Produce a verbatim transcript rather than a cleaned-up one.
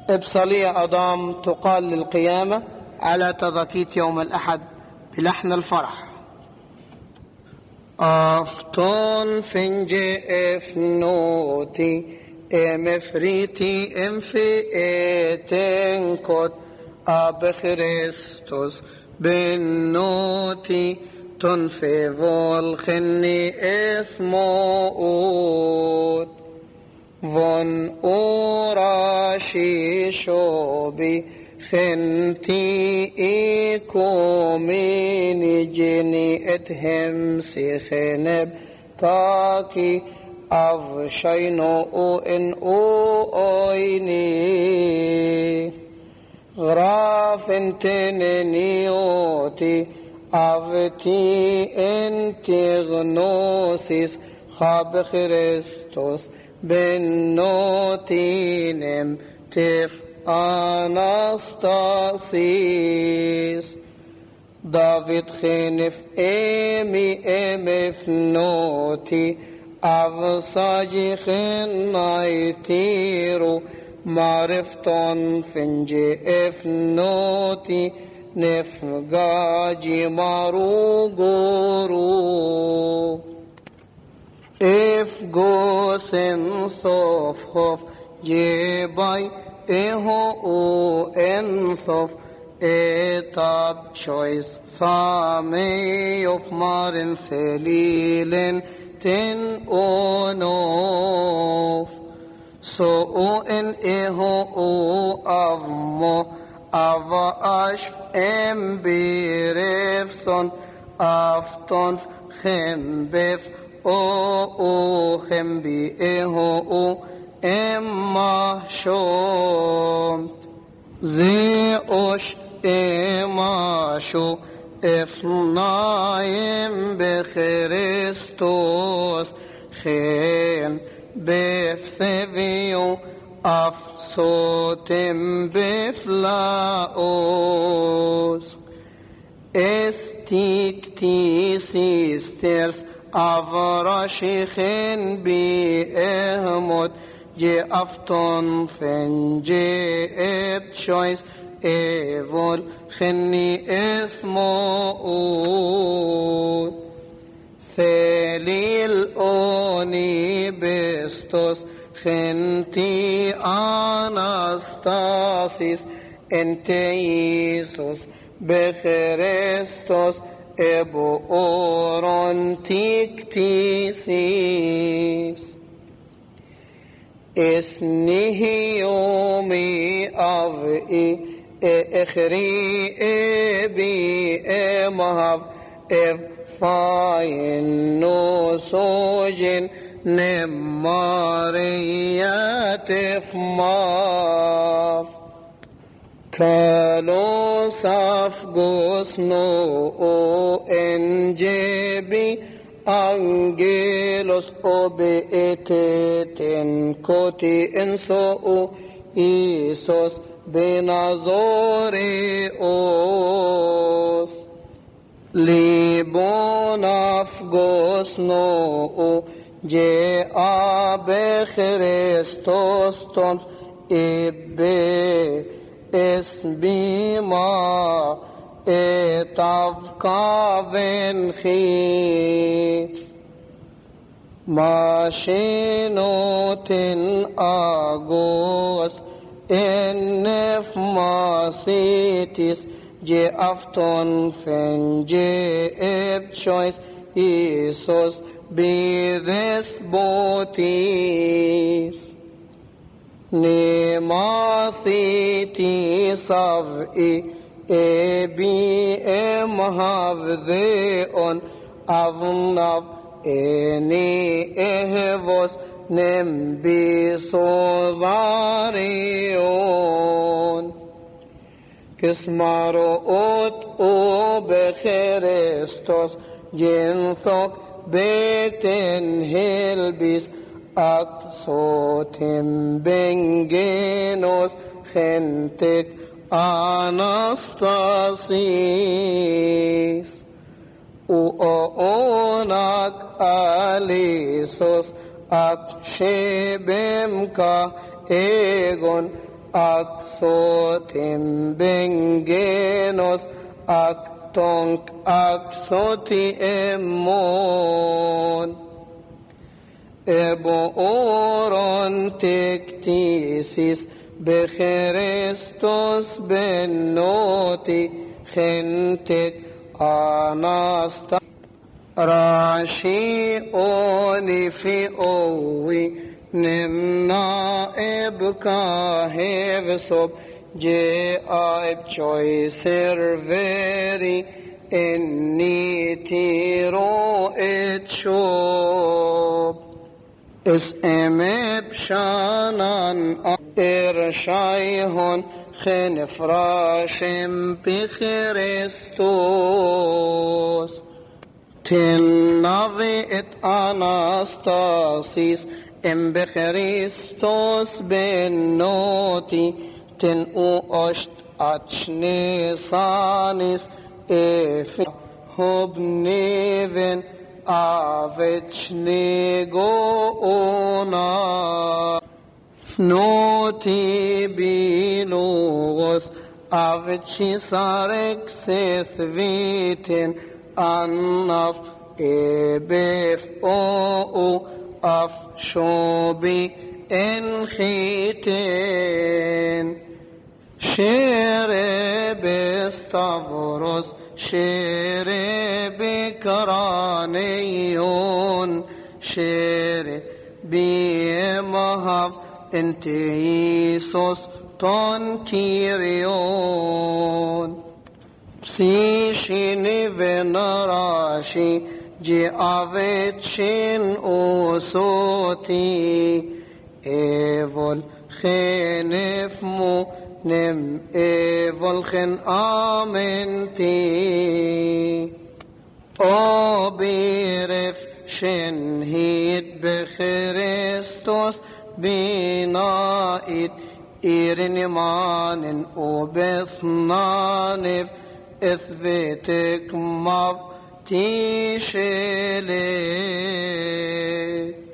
إبصالية أضام تقال للقيامة على تذاكيت يوم الأحد بلحن الفرح. أفتون فنجي إفنوتي إم فريتي إم في إتنكوت أب خريستوس بنوتي تنفي والخني إثموت von orashi shobi khenti ikumini jini ethem sikheneb taki avshayno u in u oini grafentenenioti avti entignosis hab Christos بنوتينم تف أناستاسيس دافيد خنف إمي إمف نوتي أفساجي خنايتيرو معرفتون فنجي إف نوتي نفقاجي مارو غورو If gosen sof hof je by eho o ensof etab choice fame of marin felilen ten onof so o en eho o avmo ava ash embirefson afton khembef o o khembi eho o emma shom ze osh emma sho efnaim be Christos khen befthevio afsotem beflaos estikti sisters أفراشخن بأهمت جي أفتون فنجي إبشويس إيفول خني إثموت ثليل أوني بستوس خنتي أناستاسيس انت يسوس بخريستوس Ebo oron tiktisis Esnihiomi avi echri ebi emahav ev fayin no sojin nemariyat efmav Kalos afgos no o enjebi angelos obe eteten koti enso o Isos benazore os libon afgos no o je abe Christos tons ebe es bima etav kaven khif mashinotin agos enef masitis je afton fenje eb choice Isos bides botis Nemathiti sav'i ebi emhavdeon avnav eni ehvos nembisodarion Kismaroot o becherestos jenthok beten helbis Aksotim bengenos gentik anastasis uonak alisos ak shebemka egon aksotim bengenos aktonk aksoti emon ebo oron tektisis bechristos benoti gentek anasta Rashi oni fi owi nimna ebka hevsob je aib choi serveri inni tiro et shob es emeb shanan er shayhon chen frashem pi Christos Ten navi et anastasis em bechristos benoti ten uosht achne sanis ef hobneven avechne goona noti bilogos avechisarek sethviten Annaf ebef o af shobi enchiten shere bestavros shere bekraneyon shere biemahav enteisos ton kirion Si shini venarashi je avechin osoti evol khenef mu nem evol khen amenti o biref shen hit bechristos binait irin manen o bethnanef اثبتك مبتي شلي